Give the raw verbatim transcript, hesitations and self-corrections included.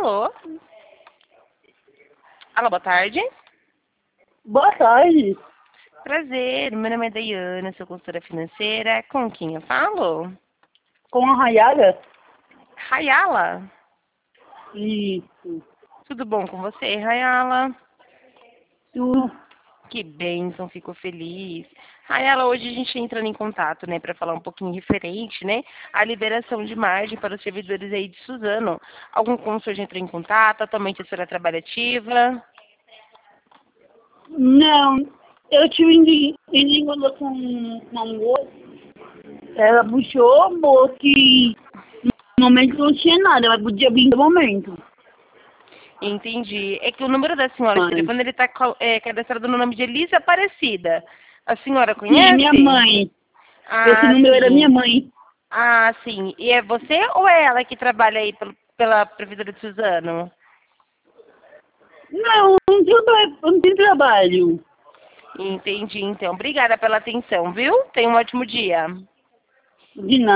Alô? Alô, boa tarde. Boa tarde. Prazer, meu nome é Daiane, sou consultora financeira. Com quem eu falo? Com a Rayara? Rayala. Isso. Tudo bom com você, Rayala? Tu. Que bênção, fico feliz. Rayala, hoje a gente entrando em contato, né, para falar um pouquinho referente, né, à liberação de margem para os servidores aí de Suzano. Algum cônsul já entrou em contato? Atualmente a senhora trabalha ativa? Não, eu tive em em com uma moça. Ela puxou, moço, que no momento não tinha nada, mas podia vir no momento. Entendi. É que o número da senhora de Mas, telefone, ele está é, cadastrado no nome de Elisa Aparecida. A senhora sim, minha conhece? mãe. Esse Ah, número era minha sim. mãe. Ah, sim. E é você ou é ela que trabalha aí pelo, pela Prefeitura de Suzano? Não, não tenho, tra- não tenho trabalho. Entendi, então. Obrigada pela atenção, viu? Tenha um ótimo dia. De nada.